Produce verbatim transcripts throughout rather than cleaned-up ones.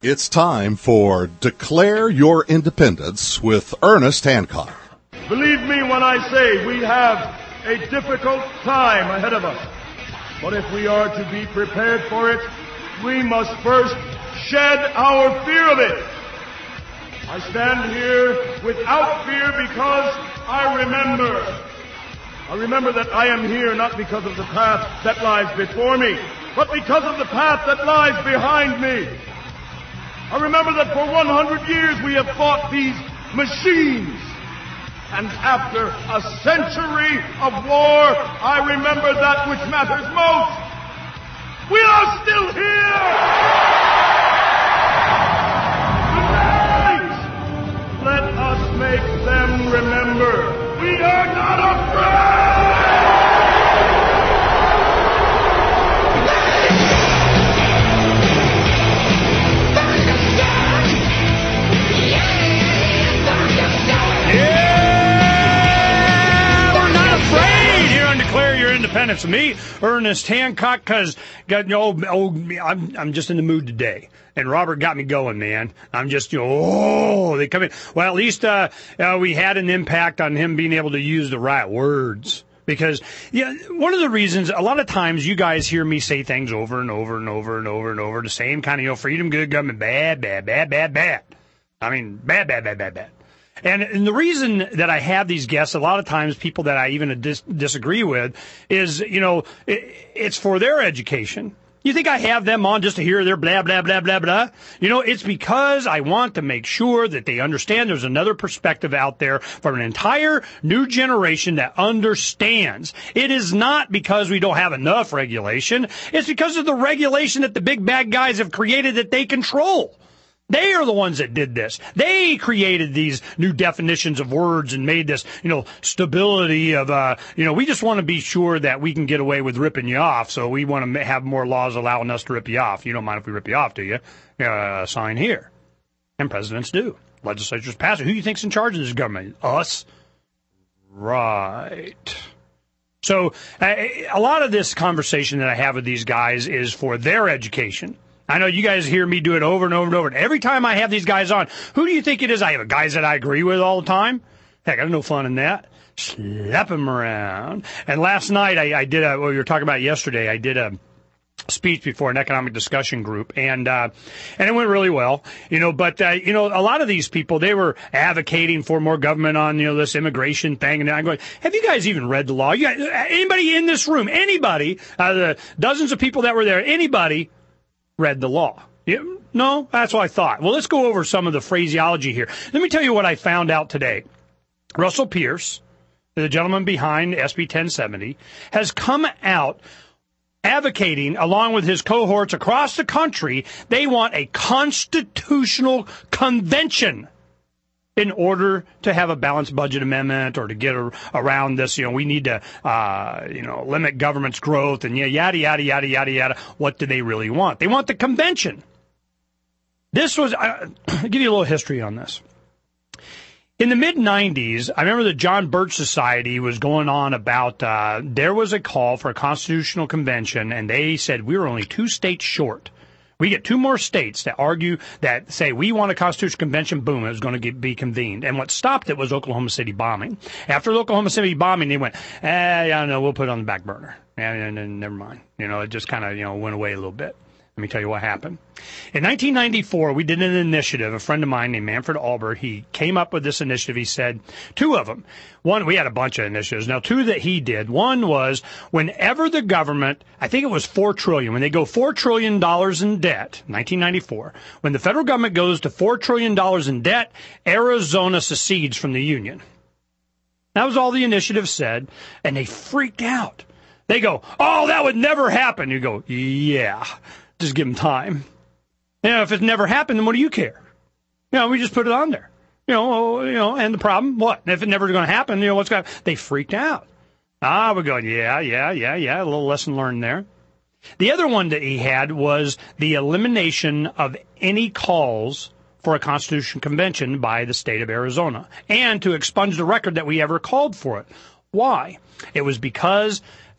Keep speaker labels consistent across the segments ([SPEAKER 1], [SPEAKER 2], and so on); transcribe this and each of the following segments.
[SPEAKER 1] It's time for Declare Your Independence with Ernest Hancock.
[SPEAKER 2] Believe me when I say we have a difficult time ahead of us. But if we are to be prepared for it, we must first shed our fear of it. I stand here without fear because I remember. I remember that I am here not because of the path that lies before me, but because of the path that lies behind me. I remember that for one hundred years we have fought these machines. And after a century of war, I remember that which matters most. We are still here! Tonight, let us make them remember we are not afraid!
[SPEAKER 3] Declare your independence. Me, Ernest Hancock, because oh, oh, I'm I'm just in the mood today, and Robert got me going, man. I'm just you know, oh, they come in. Well, at least uh, uh, we had an impact on him being able to use the right words. Because yeah, one of the reasons a lot of times you guys hear me say things over and over and over and over and over the same kind of you know freedom, good government, bad, bad, bad, bad, bad. I mean, bad, bad, bad, bad, bad. And, and the reason that I have these guests, a lot of times people that I even dis- disagree with, is, you know, it, it's for their education. You think I have them on just to hear their blah, blah, blah, blah, blah? You know, it's because I want to make sure that they understand there's another perspective out there from an entire new generation that understands. It is not because we don't have enough regulation. It's because of the regulation that the big bad guys have created that they control. They are the ones that did this. They created these new definitions of words and made this, you know, stability of, uh, you know, we just want to be sure that we can get away with ripping you off. So we want to have more laws allowing us to rip you off. You don't mind if we rip you off, do you? Uh, sign here. And presidents do. Legislatures pass it. Who do you think's in charge of this government? Us? Right. So uh, a lot of this conversation that I have with these guys is for their education. I know you guys hear me do it over and over and over. And every time I have these guys on, who do you think it is? I have guys that I agree with all the time. Heck, I have no fun in that. Slap them around. And last night I, I did a, well, you were talking about yesterday, I did a speech before an economic discussion group, and uh, and it went really well, you know. But uh, you know, a lot of these people, they were advocating for more government on you know this immigration thing, and I'm going, have you guys even read the law? You guys, anybody in this room, anybody, uh, the dozens of people that were there, anybody read the law? Yeah, no, that's what I thought. Well, let's go over some of the phraseology here. Let me tell you what I found out today. Russell Pierce, the gentleman behind S B ten seventy, has come out advocating, along with his cohorts across the country, they want a constitutional convention in order to have a balanced budget amendment or to get a, around this. You know, we need to, uh, you know, limit government's growth and yada, yada, yada, yada, yada. What do they really want? They want the convention. This was, uh, I'll give you a little history on this. In the mid nineties, I remember the John Birch Society was going on about, uh, there was a call for a constitutional convention, and they said we were only two states short. We get two more states that argue that say we want a constitutional convention, boom, it was going to get, be convened. And what stopped it was Oklahoma City bombing. After the Oklahoma City bombing, they went, eh, yeah, no, we'll put it on the back burner. And, and, and never mind. You know, it just kind of, you know, went away a little bit. Let me tell you what happened. In nineteen ninety-four, we did an initiative. A friend of mine named Manfred Albert, he came up with this initiative. He said, two of them. One, we had a bunch of initiatives. Now, two that he did. One was whenever the government, I think it was four trillion dollars, when they go four trillion dollars in debt, nineteen ninety-four, when the federal government goes to four trillion dollars in debt, Arizona secedes from the union. That was all the initiative said, and they freaked out. They go, oh, that would never happen. You go, yeah. Just give them time. You know, if it never happened, then what do you care? You know, we just put it on there. You know, you know, and the problem, what? If it never going to happen, you know, what's going to They freaked out. Ah, we're going, yeah, yeah, yeah, yeah, a little lesson learned there. The other one that he had was the elimination of any calls for a constitutional convention by the state of Arizona, and to expunge the record that we ever called for it. Why? It was because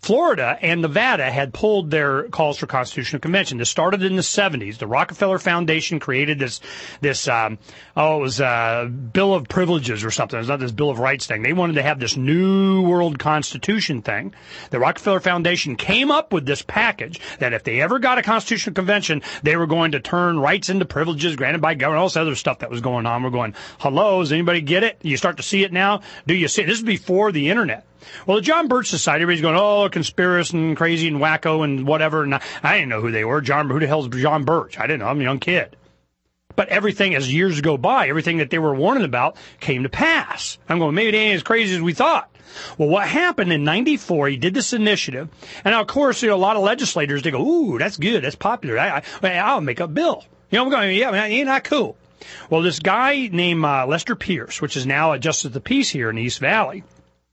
[SPEAKER 3] Florida and Nevada had pulled their calls for constitutional convention. This started in the seventies. The Rockefeller Foundation created this, this, um, oh, it was a Bill of Privileges or something. It was not this Bill of Rights thing. They wanted to have this new world constitution thing. The Rockefeller Foundation came up with this package that if they ever got a constitutional convention, they were going to turn rights into privileges granted by government, all this other stuff that was going on. We're going, hello, does anybody get it? You start to see it now? Do you see it? This is before the internet. Well, the John Birch Society, everybody's going, oh, conspiracy and crazy and wacko and whatever. And I, I didn't know who they were. John, who the hell's John Birch? I didn't know. I'm a young kid. But everything, as years go by, everything that they were warning about came to pass. I'm going, maybe they ain't as crazy as we thought. Well, what happened in ninety-four, he did this initiative. And, now, of course, you know, a lot of legislators, they go, ooh, that's good. That's popular. I, I, I'll make a bill. You know, I'm going, yeah, ain't that cool? Well, this guy named uh, Lester Pierce, which is now a Justice of the Peace here in East Valley,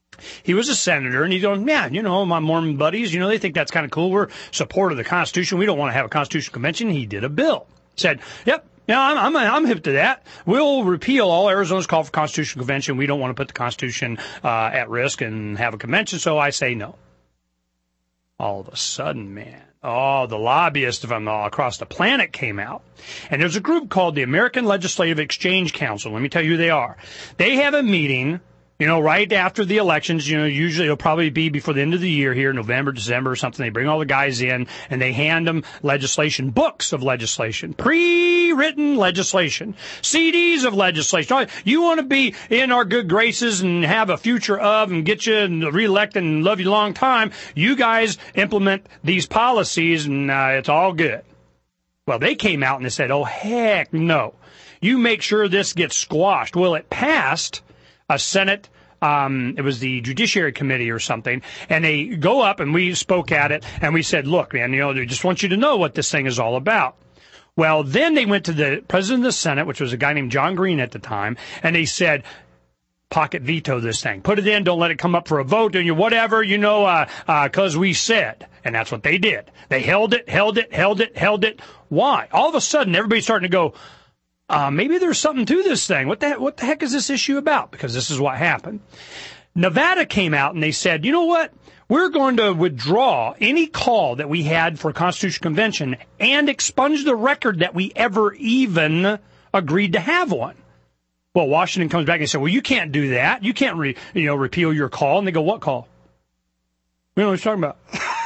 [SPEAKER 3] he was a senator, and he's going, yeah, you know, my Mormon buddies, you know, they think that's kind of cool. We're supportive of the Constitution. We don't want to have a constitutional convention. He did a bill. Said, yep, yeah, I'm, I'm, I'm hip to that. We'll repeal all Arizona's call for constitutional convention. We don't want to put the Constitution uh, at risk and have a convention, so I say no. All of a sudden, man, oh, the lobbyists from all across the planet came out. And there's a group called the American Legislative Exchange Council. Let me tell you who they are. They have a meeting, you know, right after the elections. You know, usually it'll probably be before the end of the year here, November, December or something. They bring all the guys in and they hand them legislation, books of legislation, pre-written legislation, C Ds of legislation. You want to be in our good graces and have a future of and get you reelected and love you a long time. You guys implement these policies and uh, it's all good. Well, they came out and they said, oh, heck no. You make sure this gets squashed. Well, it passed a Senate, um, it was the Judiciary Committee or something, and they go up and we spoke at it and we said, look, man, you know, they just want you to know what this thing is all about. Well, then they went to the President of the Senate, which was a guy named John Green at the time, and they said, pocket veto this thing. Put it in, don't let it come up for a vote, and you whatever, you know, uh, uh, cause we said. And that's what they did. They held it, held it, held it, held it. Why? All of a sudden, everybody's starting to go, Uh, maybe there's something to this thing. What the, what the heck is this issue about? Because this is what happened. Nevada came out and they said, you know what? We're going to withdraw any call that we had for a constitutional convention and expunge the record that we ever even agreed to have one. Well, Washington comes back and said, well, you can't do that. You can't, re, you know, repeal your call. And they go, what call? We know what he's talking about.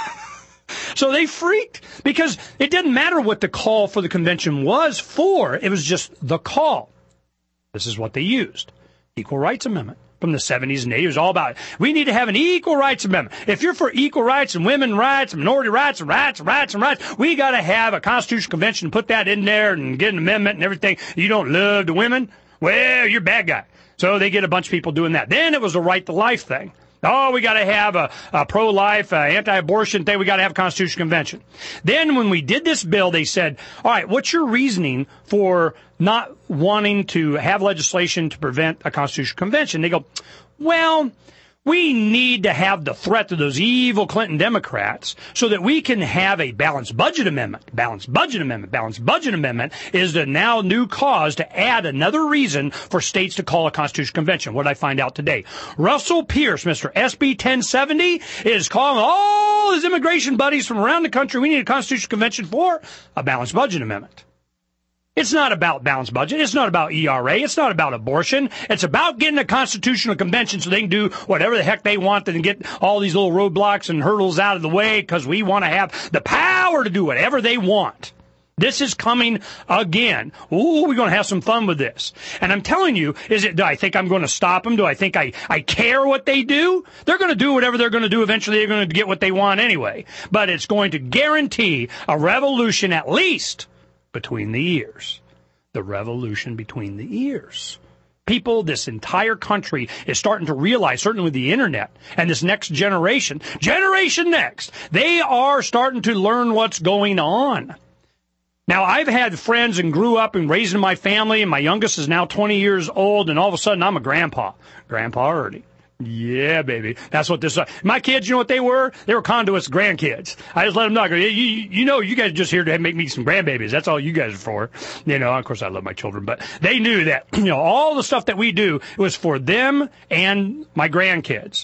[SPEAKER 3] So they freaked because it didn't matter what the call for the convention was for. It was just the call. This is what they used. Equal Rights Amendment from the seventies and eighties. It was all about it. We need to have an equal rights amendment. If you're for equal rights and women's rights and minority rights and rights and rights and rights, we got to have a constitutional convention, put that in there and get an amendment and everything. You don't love the women? Well, you're a bad guy. So they get a bunch of people doing that. Then it was a right to life thing. Oh, we got to have a, a pro-life, uh, anti-abortion thing. We got to have a constitutional convention. Then when we did this bill, they said, all right, what's your reasoning for not wanting to have legislation to prevent a constitutional convention? They go, well, we need to have the threat of those evil Clinton Democrats so that we can have a balanced budget amendment. Balanced budget amendment. Balanced budget amendment is the now new cause to add another reason for states to call a constitutional convention. What did I find out today? Russell Pierce, Mister S B ten seventy, is calling all his immigration buddies from around the country. We need a constitutional convention for a balanced budget amendment. It's not about balanced budget. It's not about E R A. It's not about abortion. It's about getting a constitutional convention so they can do whatever the heck they want and get all these little roadblocks and hurdles out of the way because we want to have the power to do whatever they want. This is coming again. Ooh, we're going to have some fun with this. And I'm telling you, is it, do I think I'm going to stop them? Do I think I, I care what they do? They're going to do whatever they're going to do. Eventually they're going to get what they want anyway. But it's going to guarantee a revolution at least between the ears. The revolution between the ears. People, this entire country is starting to realize, certainly with the internet and this next generation, Generation Next, they are starting to learn what's going on. Now, I've had friends and grew up and raised in my family, and my youngest is now twenty years old, and all of a sudden I'm a grandpa. Grandpa Ernie. Yeah, baby. That's what this is. My kids, you know what they were? They were conduits grandkids. I just let them know. I go, you, you know, you guys are just here to make me some grandbabies. That's all you guys are for. You know, of course, I love my children, but they knew that, you know, all the stuff that we do was for them and my grandkids.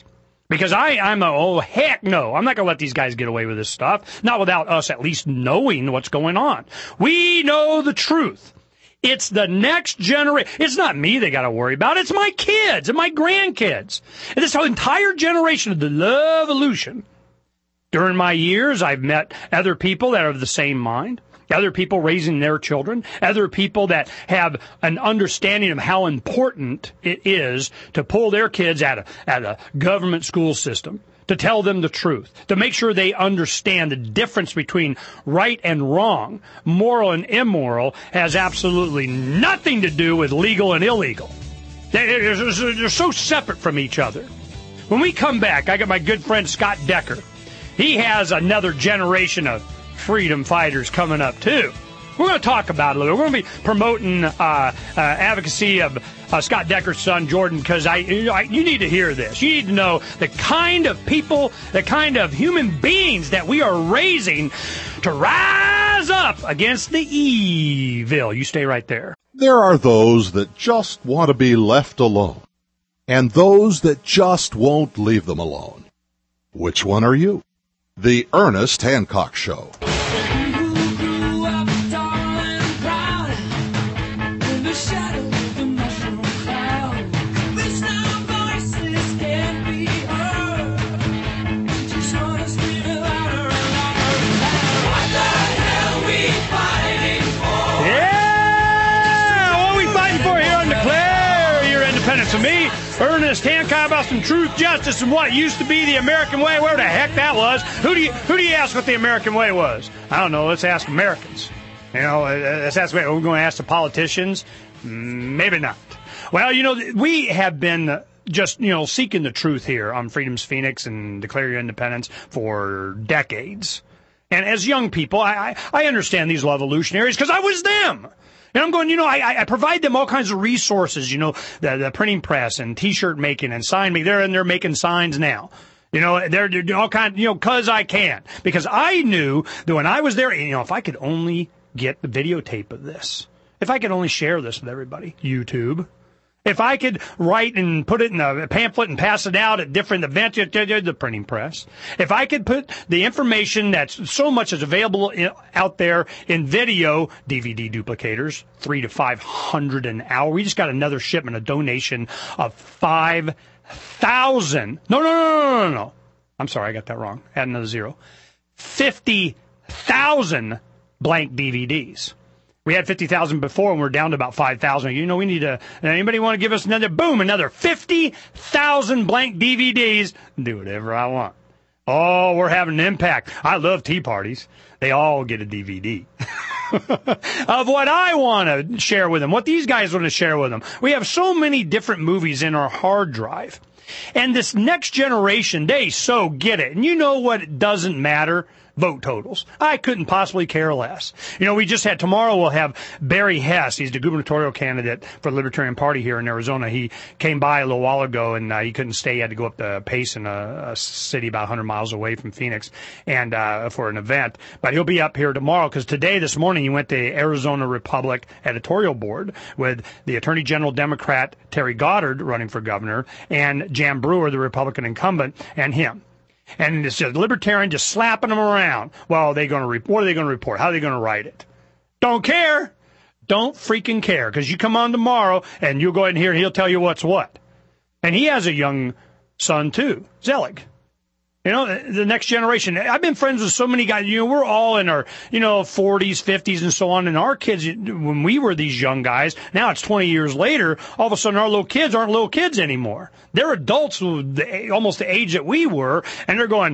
[SPEAKER 3] Because I, I'm a, oh, heck no. I'm not going to let these guys get away with this stuff. Not without us at least knowing what's going on. We know the truth. It's the next generation. It's not me they got to worry about. It's my kids and my grandkids. And this whole entire generation of the Love-olution. During my years, I've met other people that are of the same mind. Other people raising their children, other people that have an understanding of how important it is to pull their kids out of, out of a government school system, to tell them the truth, to make sure they understand the difference between right and wrong, moral and immoral, has absolutely nothing to do with legal and illegal. They're, they're so separate from each other. When we come back, I got my good friend Scott Decker. He has another generation of freedom fighters coming up, too. We're going to talk about it a little. We're going to be promoting uh, uh, advocacy of uh, Scott Decker's son, Jordan, because I, I, you need to hear this. You need to know the kind of people, the kind of human beings that we are raising to rise up against the evil. You stay right there.
[SPEAKER 1] There are those that just want to be left alone, and those that just won't leave them alone. Which one are you? The Ernest Hancock Show.
[SPEAKER 3] To me, Ernest Hancock, about some truth, justice, and what used to be the American way. Where the heck that was? Who do you who do you ask what the American way was? I don't know. Let's ask Americans. You know, let's ask. We're going to ask the politicians. Maybe not. Well, you know, we have been just, you know, seeking the truth here on Freedom's Phoenix and Declare Your Independence for decades. And as young people, I I, I understand these Love-olutionaries because I was them. And I'm going, you know, I, I provide them all kinds of resources, you know, the, the printing press and T-shirt making and sign making. They're in there making signs now. You know, they're, they're doing all kinds, you know, because I can. Because I knew that when I was there, you know, if I could only get the videotape of this, if I could only share this with everybody, YouTube, if I could write and put it in a pamphlet and pass it out at different events, the printing press, if I could put the information that's so much is available in, out there in video, D V D duplicators, three to five hundred an hour. We just got another shipment, a donation of five thousand. No, no, no, no, no, no. I'm sorry, I got that wrong. Add another zero. Fifty thousand blank D V Ds. We had fifty thousand before, and we're down to about five thousand. You know, we need to, anybody want to give us another, boom, another fifty thousand blank D V Ds? Do whatever I want. Oh, we're having an impact. I love tea parties. They all get a D V D of what I want to share with them, what these guys want to share with them. We have so many different movies in our hard drive. And this next generation, they so get it. And you know what doesn't matter? Vote totals. I couldn't possibly care less. You know, we just had, tomorrow we'll have Barry Hess. He's the gubernatorial candidate for the Libertarian Party here in Arizona. He came by a little while ago, and uh, he couldn't stay. He had to go up to Payson, a, a city about one hundred miles away from Phoenix, and uh, for an event. But he'll be up here tomorrow, because today, this morning, he went to Arizona Republic editorial board with the Attorney General Democrat Terry Goddard running for governor, and Jan Brewer, the Republican incumbent, and him. And it's just libertarian just slapping them around. Well, are they going to re- what are they going to report? How are they going to write it? Don't care. Don't freaking care. Because you come on tomorrow, and you'll go ahead and hear, and he'll tell you what's what. And he has a young son, too, Zelig. You know, the next generation. I've been friends with so many guys. You know, we're all in our, you know, forties, fifties, and so on. And our kids, when we were these young guys, now it's twenty years later, all of a sudden our little kids aren't little kids anymore. They're adults, almost the age that we were, and they're going,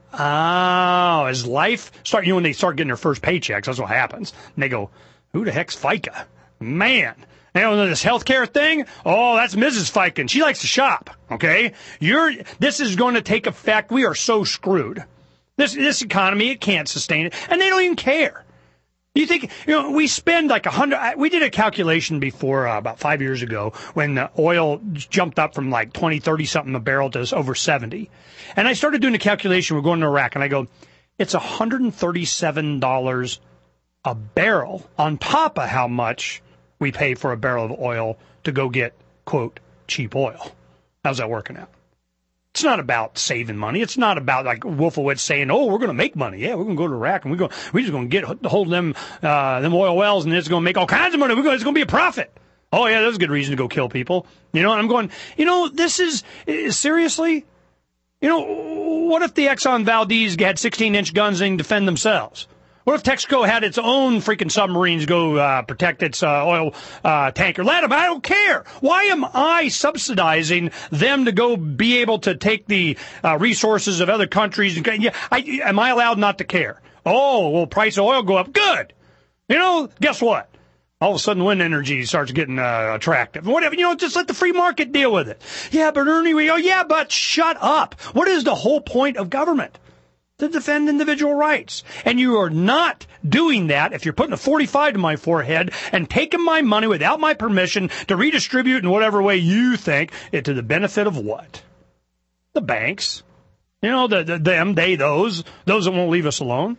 [SPEAKER 3] oh, as life start, you know, when they start getting their first paychecks, that's what happens. And they go, who the heck's FICA? Man. You know, this healthcare thing, oh, that's Missus Fiken. She likes to shop, okay? You're, this is going to take effect. We are so screwed. This this economy, it can't sustain it. And they don't even care. You think, you know, we spend like a hundred, we did a calculation before, uh, about five years ago, when the oil jumped up from like twenty, thirty something a barrel to over seventy. And I started doing a calculation. We're going to Iraq, and I go, it's one hundred thirty-seven dollars a barrel on top of how much we pay for a barrel of oil to go get, quote, cheap oil. How's that working out? It's not about saving money. It's not about like Wolfowitz saying, "Oh, we're going to make money. Yeah, we're going to go to Iraq and we're going, we're just going to get hold of them, uh, them oil wells, and it's going to make all kinds of money. We're going, it's going to be a profit." Oh yeah, that's a good reason to go kill people. You know, and I'm going, you know, this is seriously. You know, what if the Exxon Valdez had sixteen inch guns and defend themselves? What if Texaco had its own freaking submarines go uh, protect its uh, oil uh, tanker? Let them. I don't care. Why am I subsidizing them to go be able to take the uh, resources of other countries? And yeah, I, am I allowed not to care? Oh, well, price of oil go up. Good. You know, guess what? All of a sudden, wind energy starts getting uh, attractive. Whatever, you know, just let the free market deal with it. Yeah, but Ernie, we, oh, yeah, but shut up. What is the whole point of government? To defend individual rights. And you are not doing that if you're putting a forty-five to my forehead and taking my money without my permission to redistribute in whatever way you think it to the benefit of what? The banks. You know, the, the them, they, those, those that won't leave us alone.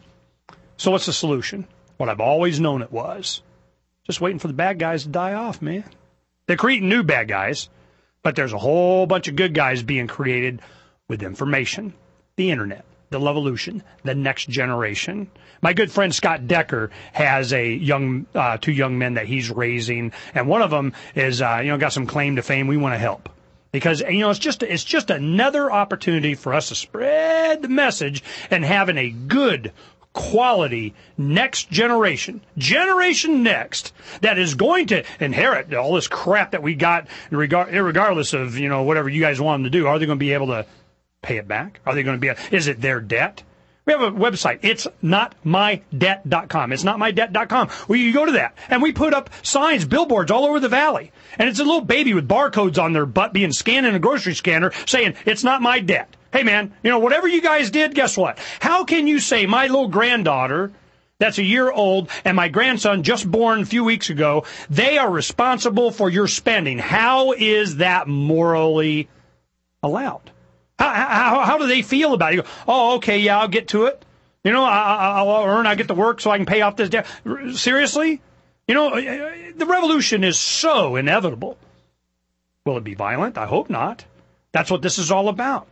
[SPEAKER 3] So what's the solution? What I've always known it was. Just waiting for the bad guys to die off, man. They're creating new bad guys, but there's a whole bunch of good guys being created with information, the internet, the Levolution, the next generation. My good friend Scott Decker has a young, uh, two young men that he's raising, and one of them is, uh, you know, got some claim to fame. We want to help because, you know, it's just, it's just another opportunity for us to spread the message and having a good, quality next generation, generation next, that is going to inherit all this crap that we got, regardless of, you know, whatever you guys want them to do. Are they going to be able to pay it back? Are they going to be, a, is it their debt? We have a website. It's not my debt dot com. It's not my debt dot com. Well, you go to that, and we put up signs, billboards all over the valley. And it's a little baby with barcodes on their butt being scanned in a grocery scanner saying, it's not my debt. Hey, man, you know, whatever you guys did, guess what? How can you say my little granddaughter that's a year old and my grandson just born a few weeks ago, they are responsible for your spending? How is that morally allowed? How, how, how do they feel about it? You go, oh, okay, yeah, I'll get to it. You know, I, I'll earn, I get to work so I can pay off this debt. Seriously? You know, the revolution is so inevitable. Will it be violent? I hope not. That's what this is all about.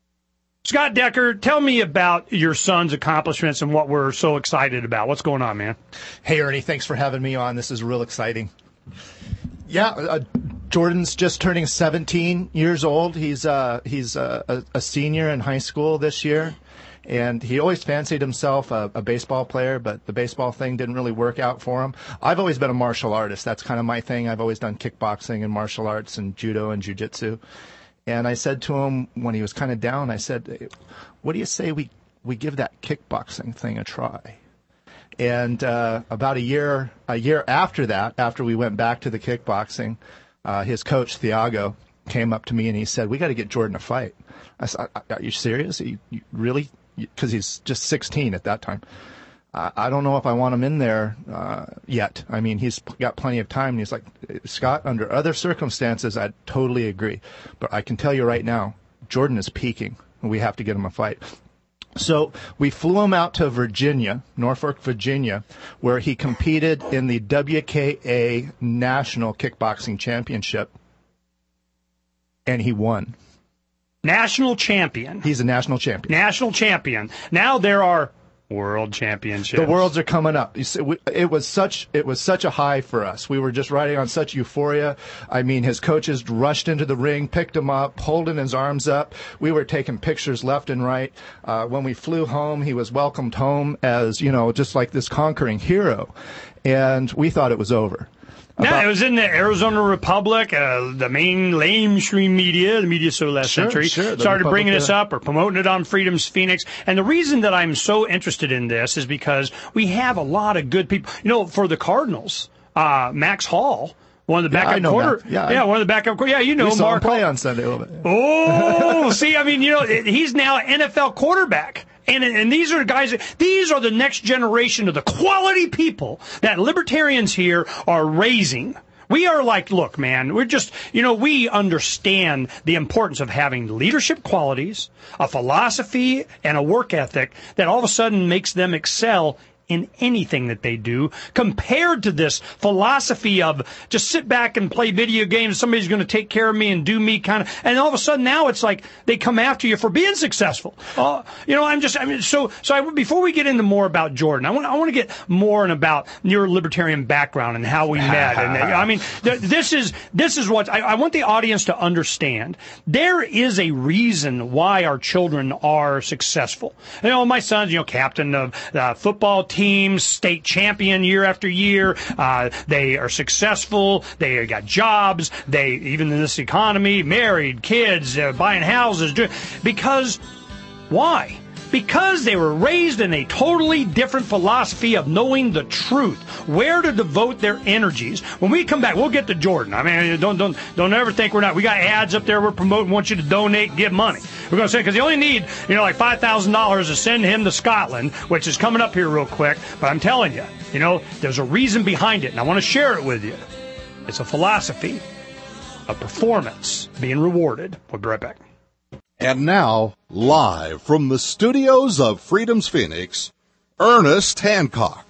[SPEAKER 3] Scott Decker, tell me about your son's accomplishments and what we're so excited about. What's going on, man?
[SPEAKER 4] Hey, Ernie, thanks for having me on. This is real exciting. Yeah, uh, Jordan's just turning seventeen years old. He's uh, he's uh, a, a senior in high school this year, and he always fancied himself a, a baseball player, but the baseball thing didn't really work out for him. I've always been a martial artist. That's kind of my thing. I've always done kickboxing and martial arts and judo and jiu-jitsu. And I said to him when he was kind of down, I said, what do you say we, we give that kickboxing thing a try? And uh, about a year a year after that, after we went back to the kickboxing, uh, his coach, Thiago, came up to me and he said, we got to get Jordan a fight. I said, are you serious? You, you really? Because he's just sixteen at that time. I, I don't know if I want him in there uh, yet. I mean, he's got plenty of time. And he's like, Scott, under other circumstances, I'd totally agree. But I can tell you right now, Jordan is peaking, and we have to get him a fight. So we flew him out to Virginia, Norfolk, Virginia, where he competed in the W K A National Kickboxing Championship, and he won.
[SPEAKER 3] National champion.
[SPEAKER 4] He's a national champion.
[SPEAKER 3] National champion. Now there are world championships.
[SPEAKER 4] The worlds are coming up. It was such it was such a high for us. We were just riding on such euphoria. I mean, his coaches rushed into the ring, picked him up, holding his arms up. We were taking pictures left and right. Uh, when we flew home, he was welcomed home as, you know, just like this conquering hero. And we thought it was over.
[SPEAKER 3] No, it was in the Arizona Republic, uh, the main mainstream media, the media so last
[SPEAKER 4] sure,
[SPEAKER 3] century,
[SPEAKER 4] sure,
[SPEAKER 3] started
[SPEAKER 4] Republic,
[SPEAKER 3] bringing this
[SPEAKER 4] yeah.
[SPEAKER 3] up or promoting it on Freedom's Phoenix. And the reason that I'm so interested in this is because we have a lot of good people. You know, for the Cardinals, uh, Max Hall, one of the backup
[SPEAKER 4] yeah,
[SPEAKER 3] quarter,
[SPEAKER 4] yeah,
[SPEAKER 3] yeah, one of the backup, yeah, you know,
[SPEAKER 4] we saw
[SPEAKER 3] Mark
[SPEAKER 4] him play on Sunday a little bit.
[SPEAKER 3] Oh, see, I mean, you know, he's now an N F L quarterback. And, and these are guys, these are the next generation of the quality people that libertarians here are raising. We are like, look, man, we're just, you know, we understand the importance of having leadership qualities, a philosophy, and a work ethic that all of a sudden makes them excel in anything that they do compared to this philosophy of just sit back and play video games. Somebody's going to take care of me and do me kind of, and all of a sudden now it's like they come after you for being successful. Uh, you know, I'm just, I mean, so, so I, before we get into more about Jordan, I want, I want to get more in about your libertarian background and how we met. And I mean, th- this is, this is what I, I want the audience to understand. There is a reason why our children are successful. You know, my son's, you know, captain of the football team, state champion year after year. Uh, they are successful. They got jobs. They, even in this economy, married, kids, uh, buying houses. Because, why? Because they were raised in a totally different philosophy of knowing the truth, where to devote their energies. When we come back, we'll get to Jordan. I mean, don't don't don't ever think we're not. We got ads up there we're promoting. Want you to donate, and give money. We're going to say because you only need, you know, like five thousand dollars to send him to Scotland, which is coming up here real quick. But I'm telling you, you know, there's a reason behind it, and I want to share it with you. It's a philosophy of performance being rewarded. We'll be right back.
[SPEAKER 1] And now, live from the studios of Freedom's Phoenix, Ernest Hancock.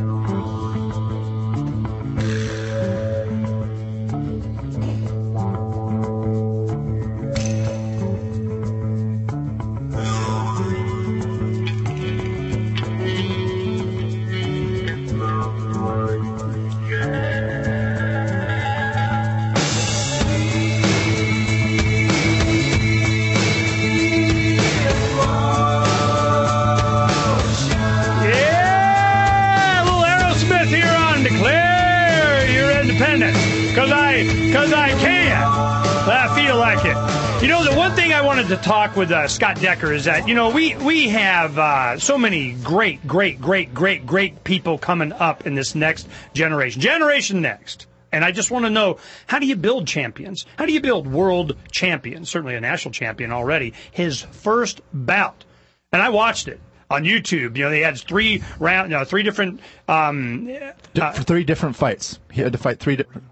[SPEAKER 3] Because I, because I can. I feel like it. You know, the one thing I wanted to talk with uh, Scott Decker is that, you know, we, we have uh, so many great, great, great, great, great people coming up in this next generation. Generation Next. And I just want to know, how do you build champions? How do you build world champions? Certainly a national champion already. His first bout. And I watched it on YouTube. You know, they had three round, you know, three different, um,
[SPEAKER 4] uh, three different fights. He had to fight three different.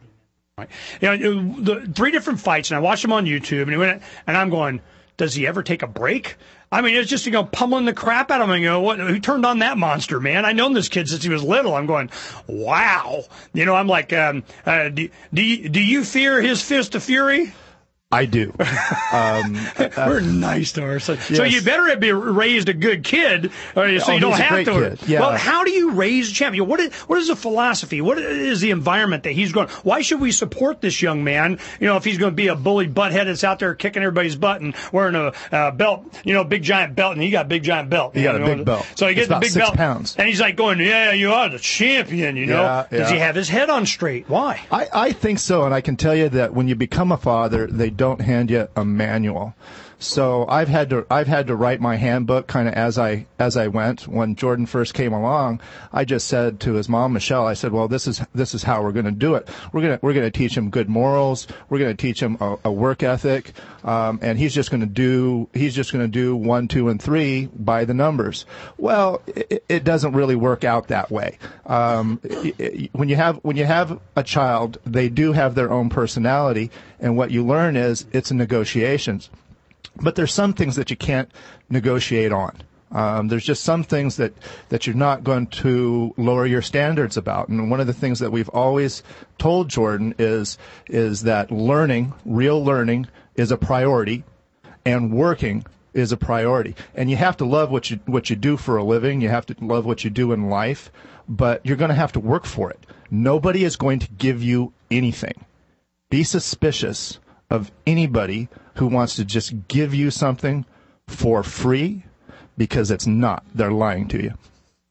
[SPEAKER 3] You know, the three different fights, and I watched them on YouTube, and he went, and I'm going, does he ever take a break? I mean, it's just, you know, pummeling the crap out of him. You know, what, who turned on that monster, man? I've known this kid since he was little. I'm going, wow. You know, I'm like, um, uh, do, do, you, do you fear his fist of fury?
[SPEAKER 4] I do. Um,
[SPEAKER 3] We're nice to ourselves. Yes. So you better be raised a good kid, or so
[SPEAKER 4] oh,
[SPEAKER 3] you don't have to.
[SPEAKER 4] Yeah.
[SPEAKER 3] Well, how do you raise a champion? What is, what is the philosophy? What is the environment that he's going? Why should we support this young man? You know, if he's going to be a bully butthead that's out there kicking everybody's butt and wearing a uh, belt, you know, big giant belt, and he got a big giant belt.
[SPEAKER 4] He got
[SPEAKER 3] know?
[SPEAKER 4] a big belt.
[SPEAKER 3] So he gets
[SPEAKER 4] it's
[SPEAKER 3] the
[SPEAKER 4] about
[SPEAKER 3] big
[SPEAKER 4] six
[SPEAKER 3] belt,
[SPEAKER 4] pounds.
[SPEAKER 3] and he's like going, "Yeah, you are the champion." You know,
[SPEAKER 4] yeah, yeah.
[SPEAKER 3] Does he have his head on straight? Why?
[SPEAKER 4] I, I think so, and I can tell you that when you become a father, they don't hand you a manual. So I've had to I've had to write my handbook kind of as I as I went. When Jordan first came along, I just said to his mom, Michelle, I said, well, this is this is how we're going to do it. We're gonna we're gonna teach him good morals. We're going to teach him a, a work ethic, um, and he's just going to do he's just going to do one, two, and three by the numbers. Well, it, it doesn't really work out that way. Um, it, it, when you have when you have a child, they do have their own personality, and what you learn is it's a negotiations. But there's some things that you can't negotiate on. Um, there's just some things that, that you're not going to lower your standards about. And one of the things that we've always told Jordan is is that learning, real learning, is a priority, and working is a priority. And you have to love what you what you do for a living. You have to love what you do in life, but you're going to have to work for it. Nobody is going to give you anything. Be suspicious of anybody who wants to just give you something for free, because it's not. They're lying to you.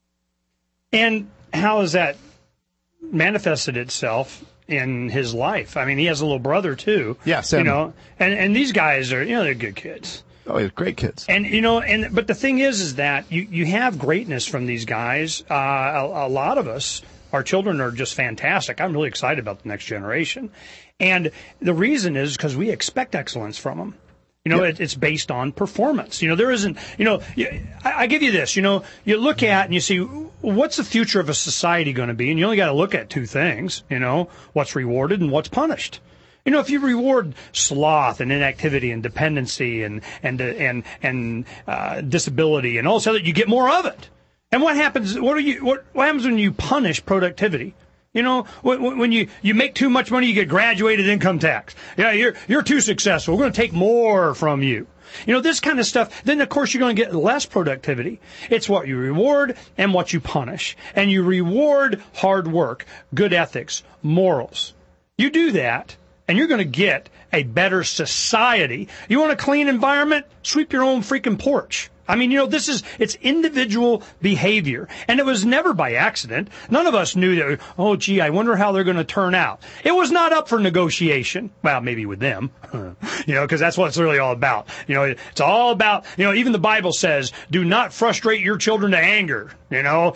[SPEAKER 3] And how has that manifested itself in his life? I mean, he has a little brother too.
[SPEAKER 4] Yeah, Sam.
[SPEAKER 3] You know, and and these guys are, you know, they're good kids.
[SPEAKER 4] Oh, they're great kids.
[SPEAKER 3] And you know, and but the thing is, is that you you have greatness from these guys. Uh, a, a lot of us, our children are just fantastic. I'm really excited about the next generation. And the reason is because we expect excellence from them. You know,
[SPEAKER 4] yep.
[SPEAKER 3] it, it's based on performance. You know, there isn't, you know, I, I give you this, you know, you look at and you see, what's the future of a society going to be? And you only got to look at two things, you know, what's rewarded and what's punished. You know, if you reward sloth and inactivity and dependency and, and, and, and, uh, disability and all this other, you get more of it. And what happens? What are you? What, what happens when you punish productivity? You know, when, when you, you make too much money, you get graduated income tax. Yeah, you're you're too successful. We're going to take more from you. You know, this kind of stuff. Then, of course, you're going to get less productivity. It's what you reward and what you punish. And you reward hard work, good ethics, morals. You do that, and you're going to get a better society. You want a clean environment? Sweep your own freaking porch. I mean, you know, this is, it's individual behavior. And it was never by accident. None of us knew that, oh, gee, I wonder how they're going to turn out. It was not up for negotiation. Well, maybe with them, you know, because that's what it's really all about. You know, it's all about, you know, even the Bible says, do not frustrate your children to anger. You know,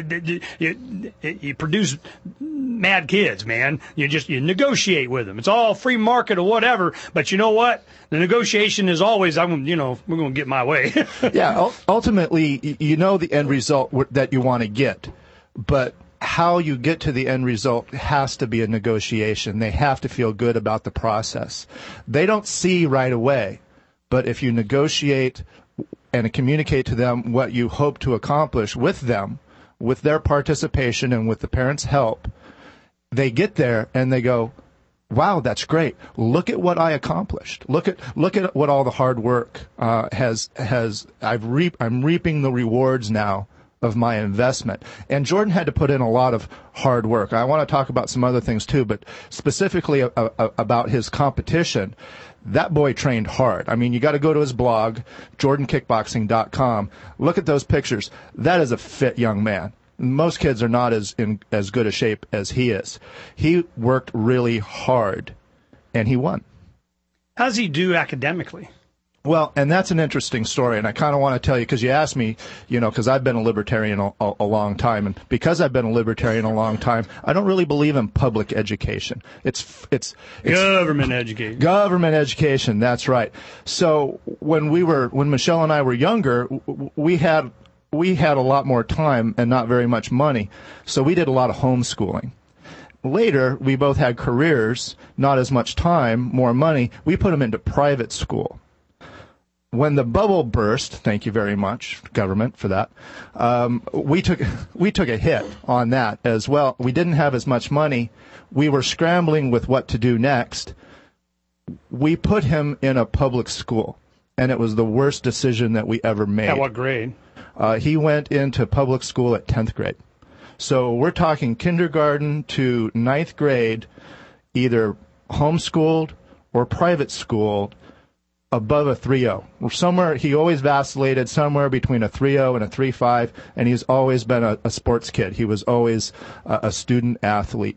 [SPEAKER 3] you, you produce mad kids, man. You just, you negotiate with them. It's all free market or whatever. But you know what? The negotiation is always, I'm, you know, we're going to get my way.
[SPEAKER 4] Yeah, ultimately, you know the end result that you want to get, but how you get to the end result has to be a negotiation. They have to feel good about the process. They don't see right away, but if you negotiate and communicate to them what you hope to accomplish with them, with their participation and with the parents' help, they get there and they go, wow, that's great. Look at what I accomplished. Look at look at what all the hard work uh, has has. I've reap. I'm reaping the rewards now of my investment. And Jordan had to put in a lot of hard work. I want to talk about some other things too, but specifically a, a, about his competition. That boy trained hard. I mean, you got to go to his blog, jordan kickboxing dot com. Look at those pictures. That is a fit young man. Most kids are not as in as good a shape as he is. He worked really hard, and he won.
[SPEAKER 3] How does he do academically?
[SPEAKER 4] Well, and that's an interesting story, and I kind of want to tell you, because you asked me, you know, because I've been a libertarian a, a, a long time, and because I've been a libertarian a long time, I don't really believe in public education. It's it's, it's
[SPEAKER 3] government education.
[SPEAKER 4] Government education, that's right. So when we were, when Michelle and I were younger, we had we had a lot more time and not very much money, so we did a lot of homeschooling. Later, we both had careers, not as much time, more money. We put them into private school. When the bubble burst, thank you very much, government, for that, um, we took we took a hit on that as well. We didn't have as much money. We were scrambling with what to do next. We put him in a public school, and it was the worst decision that we ever made.
[SPEAKER 3] At what grade?
[SPEAKER 4] Uh, he went into public school at tenth grade. So we're talking kindergarten to ninth grade, either homeschooled or private schooled, above a three oh. Somewhere, he always vacillated somewhere between a three oh and a three five, and he's always been a, a sports kid. He was always a, a student athlete.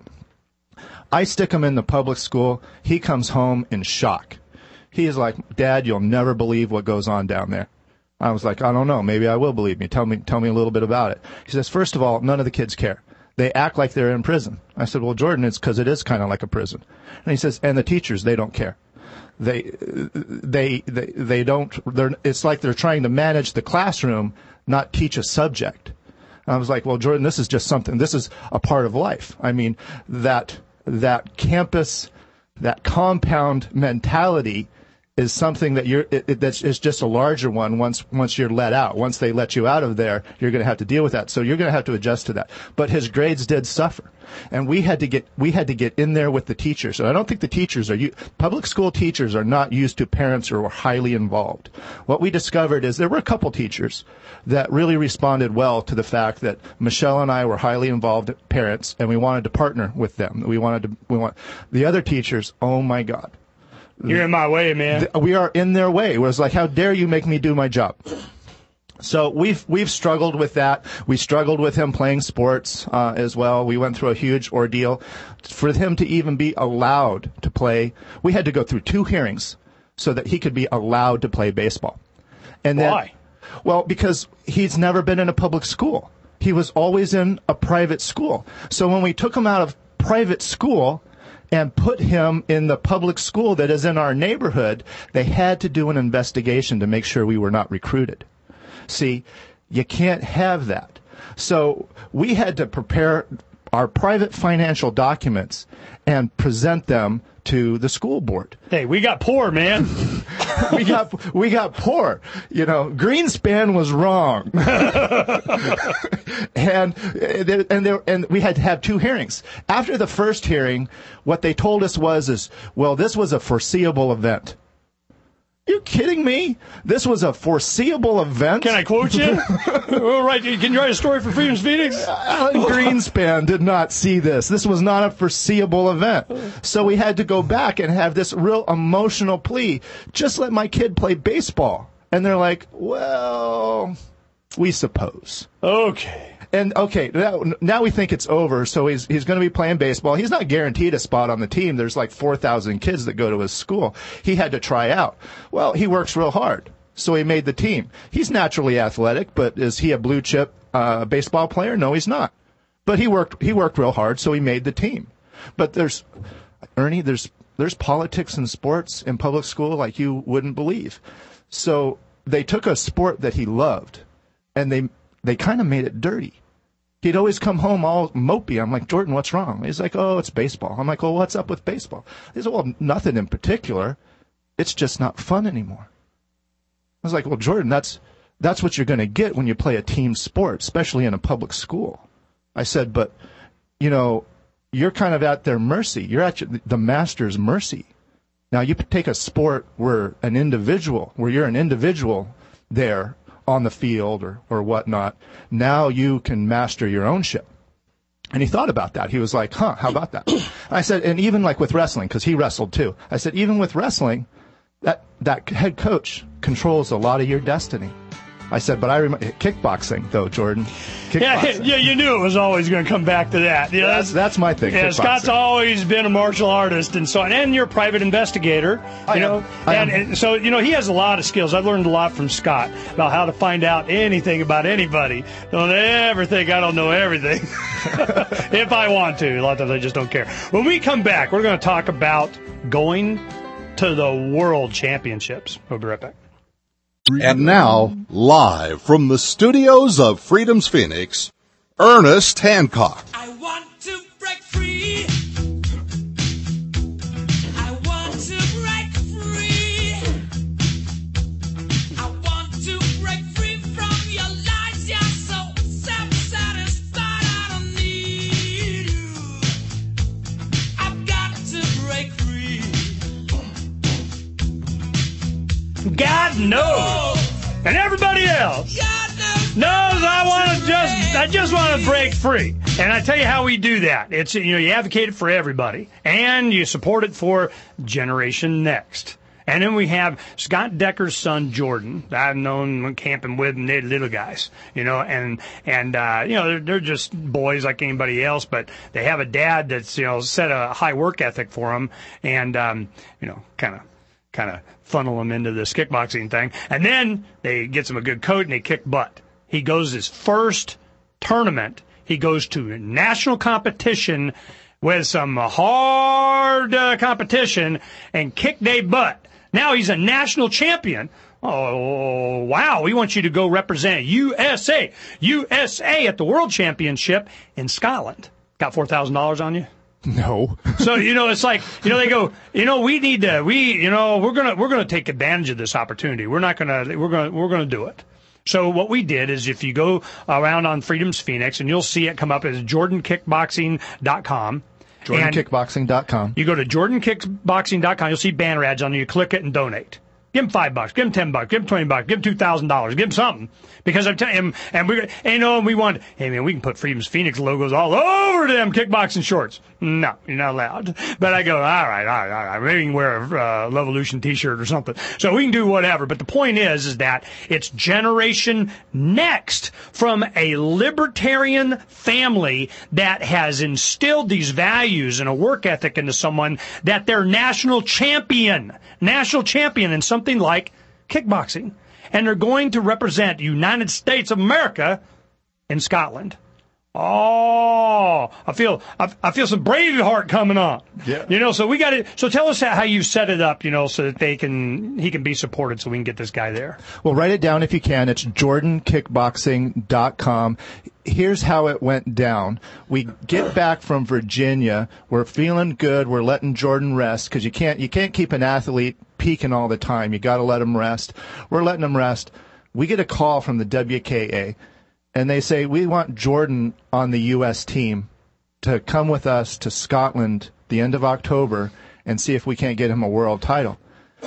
[SPEAKER 4] I stick him in the public school. He comes home in shock. He is like, Dad, you'll never believe what goes on down there. I was like, I don't know. Maybe I will believe me. Tell me, tell me a little bit about it. He says, first of all, none of the kids care. They act like they're in prison. I said, well, Jordan, it's because it is kind of like a prison. And he says, and the teachers, they don't care. They, they, they, they don't, they're, it's like they're trying to manage the classroom, not teach a subject. And I was like, well, Jordan, this is just something, this is a part of life. I mean, that, that campus, that compound mentality is something that you're, it, it, that's is just a larger one once, once you're let out. Once they let you out of there, you're going to have to deal with that. So you're going to have to adjust to that. But his grades did suffer. And we had to get, we had to get in there with the teachers. And I don't think the teachers are, public school teachers are not used to parents who are highly involved. What we discovered is there were a couple teachers that really responded well to the fact that Michelle and I were highly involved parents, and we wanted to partner with them. We wanted to, we want, the other teachers, oh my God.
[SPEAKER 3] You're in my way, man.
[SPEAKER 4] We are in their way. It was like, how dare you make me do my job? So we've we've struggled with that. We struggled with him playing sports uh, as well. We went through a huge ordeal. For him to even be allowed to play, we had to go through two hearings so that he could be allowed to play baseball. And then,
[SPEAKER 3] why?
[SPEAKER 4] Well, because he's never been in a public school. He was always in a private school. So when we took him out of private school and put him in the public school that is in our neighborhood, they had to do an investigation to make sure we were not recruited. See, you can't have that. So we had to prepare our private financial documents and present them to the school board.
[SPEAKER 3] Hey, we got poor, man.
[SPEAKER 4] we got we got poor. You know, Greenspan was wrong. and and there, and we had to have two hearings. After the first hearing, what they told us was is, well, this was a foreseeable event. You kidding me? This was a foreseeable event?
[SPEAKER 3] Can I quote you? All right, can you write a story for Freedom's Phoenix?
[SPEAKER 4] Alan Greenspan did not see this. This was not a foreseeable event. So we had to go back and have this real emotional plea. Just let my kid play baseball. And they're like, well, we suppose.
[SPEAKER 3] Okay.
[SPEAKER 4] And okay, now, now we think it's over, so he's he's going to be playing baseball. He's not guaranteed a spot on the team. There's like four thousand kids that go to his school. He had to try out. Well, he works real hard, so he made the team. He's naturally athletic, but is he a blue chip uh, baseball player? No, he's not. But he worked he worked real hard, so he made the team. But there's, Ernie, there's there's politics in sports in public school like you wouldn't believe. So they took a sport that he loved, and they they kind of made it dirty. He'd always come home all mopey. I'm like, Jordan, what's wrong? He's like, oh, it's baseball. I'm like, well, what's up with baseball? He said, well, nothing in particular. It's just not fun anymore. I was like, well, Jordan, that's that's what you're going to get when you play a team sport, especially in a public school. I said, but, you know, you're kind of at their mercy. You're at the master's mercy. Now, you take a sport where an individual, where you're an individual there, on the field or, or whatnot, now you can master your own ship. And he thought about that. He was like, huh, how about that? I said, and even like with wrestling, because he wrestled too. I said, even with wrestling, that, that head coach controls a lot of your destiny. I said, but I remember kickboxing, though, Jordan. Kickboxing.
[SPEAKER 3] Yeah, yeah, you knew it was always going to come back to that. You know,
[SPEAKER 4] that's, that's my thing.
[SPEAKER 3] Yeah, Scott's always been a martial artist and so on, and you're a private investigator. You
[SPEAKER 4] I
[SPEAKER 3] know,
[SPEAKER 4] am. I
[SPEAKER 3] and,
[SPEAKER 4] am.
[SPEAKER 3] and so you know he has a lot of skills. I've learned a lot from Scott about how to find out anything about anybody. Don't ever think I don't know everything. If I want to, a lot of times I just don't care. When we come back, we're going to talk about going to the World Championships. We'll be right back.
[SPEAKER 1] And now, live from the studios of Freedom's Phoenix, Ernest Hancock.
[SPEAKER 5] I want to break free. I want to break free. I want to break free from your lies. You're so self-satisfied. I don't need you. I've got to break free.
[SPEAKER 3] God knows, and everybody else knows I want to just, I just want to break free. And I tell you how we do that. It's, you know, you advocate it for everybody, and you support it for Generation Next. And then we have Scott Decker's son, Jordan, that I've known camping with, and they're little guys, you know, and, and, uh, you know, they're, they're just boys like anybody else, but they have a dad that's, you know, set a high work ethic for them, and, um, you know, kind of, kind of funnel him into this kickboxing thing. And then they get him a good coach and they kick butt. He goes his first tournament. He goes to national competition with some hard uh, competition and kicked their butt. Now he's a national champion. Oh, wow. We want you to go represent U S A. U S A at the World Championship in Scotland. Got four thousand dollars on you?
[SPEAKER 4] No.
[SPEAKER 3] So, you know, it's like, you know, they go, you know, we need to, we, you know, we're going to, we're going to take advantage of this opportunity. We're not going to, we're going to, we're going to do it. So what we did is if you go around on Freedom's Phoenix and you'll see it come up as jordan kickboxing dot com.
[SPEAKER 4] jordan kickboxing dot com.
[SPEAKER 3] You go to jordan kickboxing dot com, you'll see banner ads on it, you click it and donate. Give him five bucks, give him ten bucks, give him twenty bucks, give him two thousand dollars, give him something. Because I'm telling him, and we, and you know, we want, hey man, we can put Freedom's Phoenix logos all over them kickboxing shorts. No, you're not allowed. But I go, all right, all right, all right. Maybe you can wear a uh, Levolution t-shirt or something. So we can do whatever. But the point is, is that it's Generation Next from a libertarian family that has instilled these values and a work ethic into someone that they're national champion, national champion in something like kickboxing. And they're going to represent the United States of America in Scotland. Oh, I feel I, I feel some Braveheart coming on.
[SPEAKER 4] Yeah.
[SPEAKER 3] You know, so we got to. So tell us how you set it up. You know, so that they can he can be supported, so we can get this guy there.
[SPEAKER 4] Well, write it down if you can. It's jordan kickboxing dot com. Here's how it went down. We get back from Virginia. We're feeling good. We're letting Jordan rest because you can't you can't keep an athlete peaking all the time. You got to let him rest. We're letting him rest. We get a call from the W K A. And they say, we want Jordan on the U S team to come with us to Scotland the end of October and see if we can't get him a world title.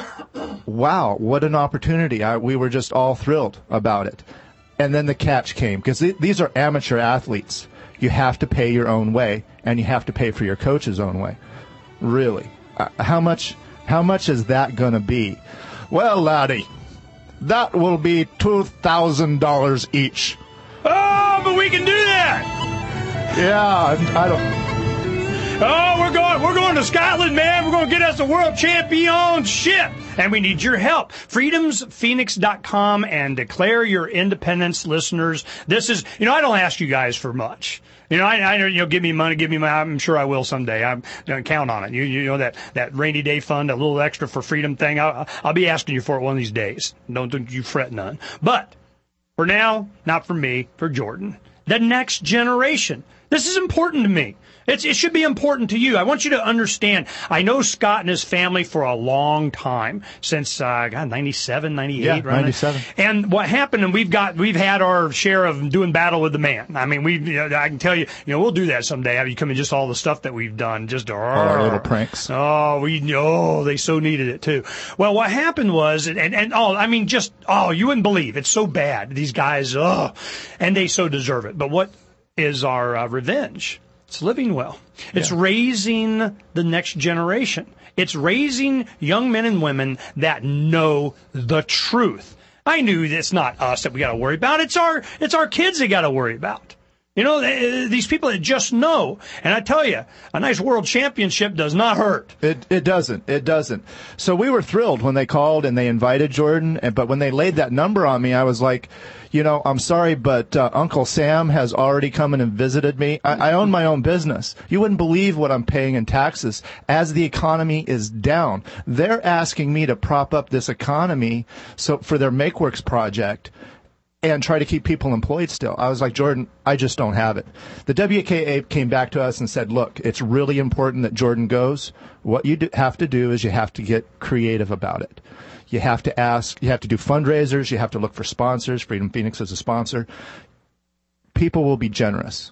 [SPEAKER 4] Wow, what an opportunity. I, we were just all thrilled about it. And then the catch came, because th- these are amateur athletes. You have to pay your own way, and you have to pay for your coach's own way. Really. Uh, how much, how much is that going to be? Well, laddie, that will be two thousand dollars each.
[SPEAKER 3] Oh, but we can do that.
[SPEAKER 4] Yeah, I, I don't.
[SPEAKER 3] Oh, we're going we're going to Scotland, man. We're going to get us a world championship. And we need your help. freedoms phoenix dot com and declare your independence, listeners. This is, you know, I don't ask you guys for much. You know, I, I you know, give me money, give me money. I'm sure I will someday. I'm don't count on it. You, you know that that rainy day fund, a little extra for freedom thing. I'll, I'll be asking you for it one of these days. Don't, don't you fret none. But for now, not for me, for Jordan. The next generation. This is important to me. It's, it should be important to you. I want you to understand. I know Scott and his family for a long time, since uh, God, ninety-seven, ninety-eight,
[SPEAKER 4] yeah,
[SPEAKER 3] right?
[SPEAKER 4] ninety-seven.
[SPEAKER 3] And what happened, and we've got we've had our share of doing battle with the man. I mean, we you know, I can tell you, you know, we'll do that someday. Have you come in just all the stuff that we've done, just
[SPEAKER 4] all our little pranks.
[SPEAKER 3] Oh, we oh they so needed it too. Well, what happened was, and and oh, I mean, just oh, you wouldn't believe it's so bad. These guys, oh, and they so deserve it. But what is our uh, revenge? It's living well. It's yeah. raising the next generation. It's raising young men and women that know the truth. I knew it's not us that we got to worry about. It's our it's our kids that got to worry about. You know, these people that just know. And I tell you, a nice world championship does not hurt.
[SPEAKER 4] It it doesn't. It doesn't. So we were thrilled when they called and they invited Jordan. And, but when they laid that number on me, I was like, you know, I'm sorry, but uh, Uncle Sam has already come in and visited me. I, I own my own business. You wouldn't believe what I'm paying in taxes as the economy is down. They're asking me to prop up this economy so for their MakeWorks project and try to keep people employed still. I was like, Jordan, I just don't have it. The W K A came back to us and said, look, it's really important that Jordan goes. What you do, have to do is you have to get creative about it. You have to ask, you have to do fundraisers, you have to look for sponsors. Freedom Phoenix is a sponsor. People will be generous.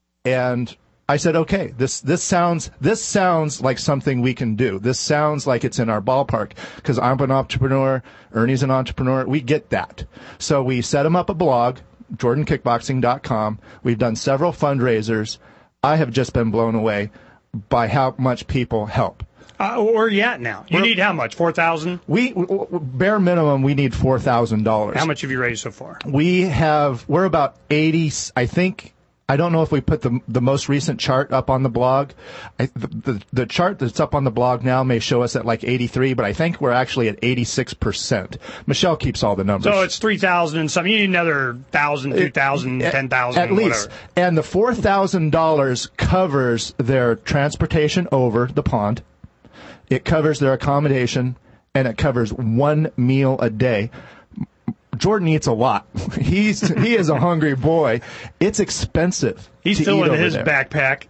[SPEAKER 4] And I said, okay, this, this sounds, this sounds like something we can do. This sounds like it's in our ballpark because I'm an entrepreneur. Ernie's an entrepreneur. We get that. So we set him up a blog, jordan kickboxing dot com. We've done several fundraisers. I have just been blown away by how much people help.
[SPEAKER 3] Uh, where are you at now? You
[SPEAKER 4] We're,
[SPEAKER 3] need how much? four thousand dollars?
[SPEAKER 4] We, bare minimum, we need four thousand dollars.
[SPEAKER 3] How much have you raised so far?
[SPEAKER 4] We have, we're about eighty, I think. I don't know if we put the the most recent chart up on the blog. I, the, the the chart that's up on the blog now may show us at like eighty-three, but I think we're actually at eighty-six percent. Michelle keeps all the numbers.
[SPEAKER 3] So it's three thousand and something. You need another one thousand, two thousand, ten thousand,
[SPEAKER 4] at least.
[SPEAKER 3] Whatever.
[SPEAKER 4] And the four thousand dollars covers their transportation over the pond. It covers their accommodation, and it covers one meal a day. Jordan eats a lot. He's he is a hungry boy. It's expensive.
[SPEAKER 3] He's
[SPEAKER 4] to
[SPEAKER 3] filling
[SPEAKER 4] eat over
[SPEAKER 3] his
[SPEAKER 4] there.
[SPEAKER 3] backpack.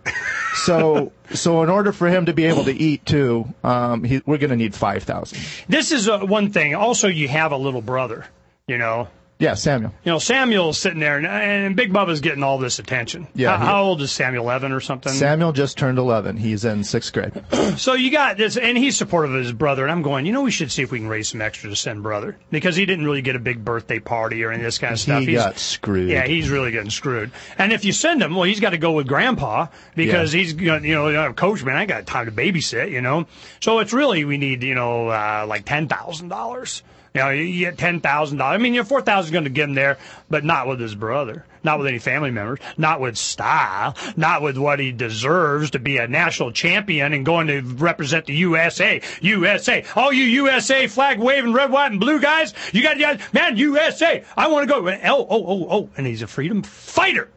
[SPEAKER 4] so so in order for him to be able to eat too, um, he, we're going to need five thousand.
[SPEAKER 3] This is uh, one thing. Also, you have a little brother. You know.
[SPEAKER 4] Yeah, Samuel.
[SPEAKER 3] You know, Samuel's sitting there, and, and Big Bubba's getting all this attention.
[SPEAKER 4] Yeah.
[SPEAKER 3] How,
[SPEAKER 4] he,
[SPEAKER 3] how old is Samuel? eleven or something?
[SPEAKER 4] Samuel just turned eleven. He's in sixth grade.
[SPEAKER 3] So you got this, and he's supportive of his brother. And I'm going, you know, we should see if we can raise some extra to send brother because he didn't really get a big birthday party or any of this kind of stuff.
[SPEAKER 4] He
[SPEAKER 3] he's,
[SPEAKER 4] got screwed.
[SPEAKER 3] Yeah, he's really getting screwed. And if you send him, well, he's got to go with Grandpa because
[SPEAKER 4] yeah.
[SPEAKER 3] he's, you know, you know, coach, man, I got time to babysit, you know. So it's really we need, you know, uh, like ten thousand dollars. You know, you get ten thousand dollars. I mean, your four thousand dollars is going to get him there, but not with his brother, not with any family members, not with style, not with what he deserves to be a national champion and going to represent the U S A. U S A. All you U S A flag waving red, white, and blue guys, you got, man, U S A. I want to go. Oh, oh, oh, oh. And he's a freedom fighter.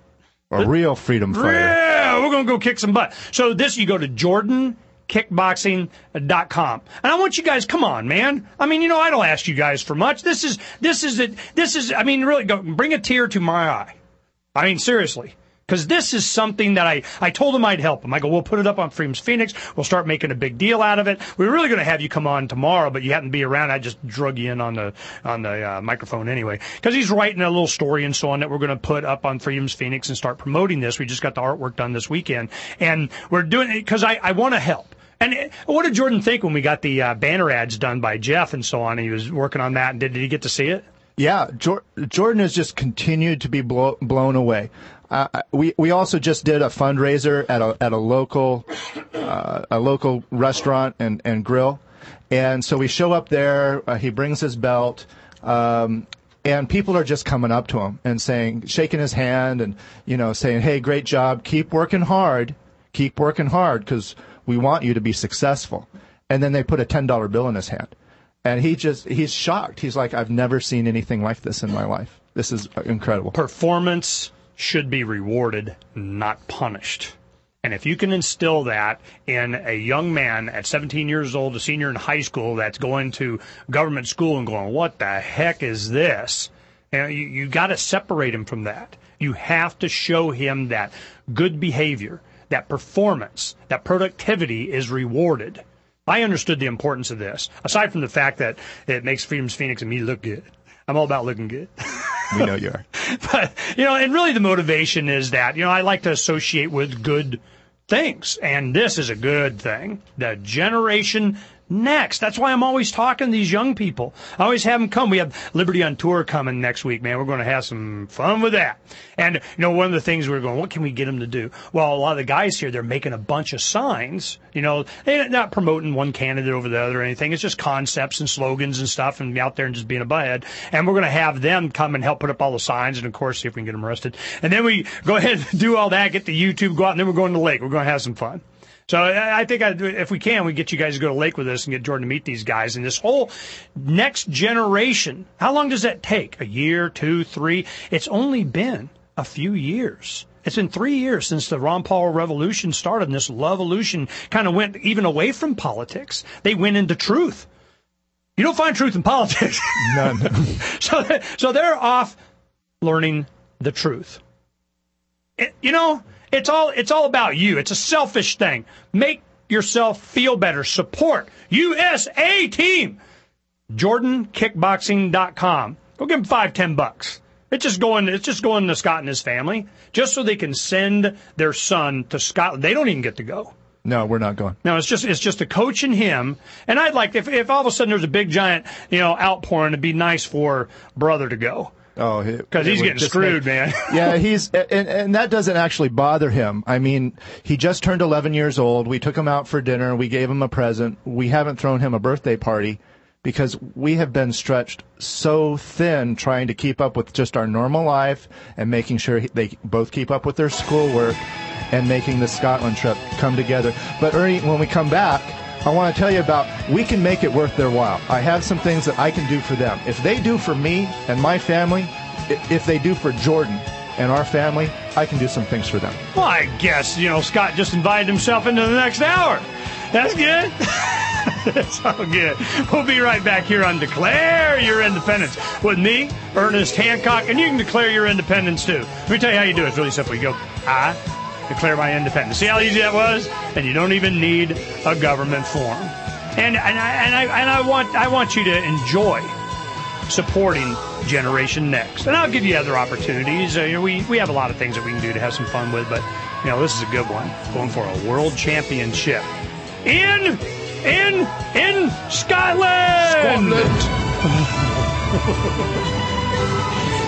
[SPEAKER 4] A real freedom fighter.
[SPEAKER 3] Yeah, we're going to go kick some butt. So this, you go to Jordan kickboxing dot com. And I want you guys, come on, man. I mean, you know, I don't ask you guys for much. This is, this is it. This is, I mean, really, go, bring a tear to my eye. I mean, seriously. Because this is something that I, I told him I'd help him. I go, we'll put it up on Freedom's Phoenix. We'll start making a big deal out of it. We were really going to have you come on tomorrow, but you hadn't be around. I just drug you in on the on the uh, microphone anyway. Because he's writing a little story and so on that we're going to put up on Freedom's Phoenix and start promoting this. We just got the artwork done this weekend. And we're doing it because I, I want to help. And it, what did Jordan think when we got the uh, banner ads done by Jeff and so on? He was working on that. And did, did he get to see it?
[SPEAKER 4] Yeah, Jor- Jordan has just continued to be blow- blown away. Uh, we we also just did a fundraiser at a at a local uh, a local restaurant and, and grill, and so we show up there. Uh, he brings his belt, um, and people are just coming up to him and saying, shaking his hand, and you know, saying, "Hey, great job! Keep working hard, keep working hard, because we want you to be successful." And then they put a ten dollar bill in his hand, and he just he's shocked. He's like, "I've never seen anything like this in my life. This is incredible."
[SPEAKER 3] Performance should be rewarded, not punished. And if you can instill that in a young man at seventeen years old, a senior in high school that's going to government school and going, what the heck is this? And you, you got to separate him from that. You have to show him that good behavior, that performance, that productivity is rewarded. I understood the importance of this, aside from the fact that it makes Freedom's Phoenix and me look good. I'm all about looking good.
[SPEAKER 4] We know you are.
[SPEAKER 3] But, you know, and really the motivation is that, you know, I like to associate with good things. And this is a good thing. The Generation Next. That's why I'm always talking to these young people. I always have them come. We have Liberty on Tour coming next week, man. We're going to have some fun with that. And, you know, one of the things we're going, what can we get them to do? Well, a lot of the guys here, they're making a bunch of signs. You know, they're not promoting one candidate over the other or anything. It's just concepts and slogans and stuff and be out there and just being a butthead. And we're going to have them come and help put up all the signs and, of course, see if we can get them arrested. And then we go ahead and do all that, get the YouTube, go out, and then we're going to the lake. We're going to have some fun. So I think I, if we can, we get you guys to go to the lake with us and get Jordan to meet these guys. And this whole next generation, how long does that take? A year, two, three? It's only been a few years. It's been three years since the Ron Paul revolution started, and this love-evolution kind of went even away from politics. They went into truth. You don't find truth in politics.
[SPEAKER 4] None.
[SPEAKER 3] so, so they're off learning the truth. It, you know... It's all it's all about you. It's a selfish thing. Make yourself feel better. Support U S A Team. Jordan Kickboxing dot com. Go give them five, ten bucks. It's just going it's just going to Scott and his family, just so they can send their son to Scotland. They don't even get to go.
[SPEAKER 4] No, we're not going.
[SPEAKER 3] No, it's just it's just a coach and him. And I'd like if if all of a sudden there's a big giant, you know, outpouring, it'd be nice for brother to go.
[SPEAKER 4] Oh,
[SPEAKER 3] because he's getting screwed,
[SPEAKER 4] make,
[SPEAKER 3] man.
[SPEAKER 4] Yeah, he's and, and that doesn't actually bother him. I mean, he just turned eleven years old. We took him out for dinner. We gave him a present. We haven't thrown him a birthday party because we have been stretched so thin trying to keep up with just our normal life and making sure he, they both keep up with their schoolwork and making the Scotland trip come together. But Ernie, when we come back, I want to tell you about, we can make it worth their while. I have some things that I can do for them. If they do for me and my family, if they do for Jordan and our family, I can do some things for them.
[SPEAKER 3] Well, I guess, you know, Scott just invited himself into the next hour. That's good. That's all good. We'll be right back here on Declare Your Independence with me, Ernest Hancock, and you can declare your independence too. Let me tell you how you do it. It's really simple. You go, I declare my independence. See how easy that was? And you don't even need a government form. And and I and I and I want I want you to enjoy supporting Generation Next. And I'll give you other opportunities. Uh, you know, we we have a lot of things that we can do to have some fun with, but you know, this is a good one. Going for a world championship in in in Scotland.
[SPEAKER 4] Scotland.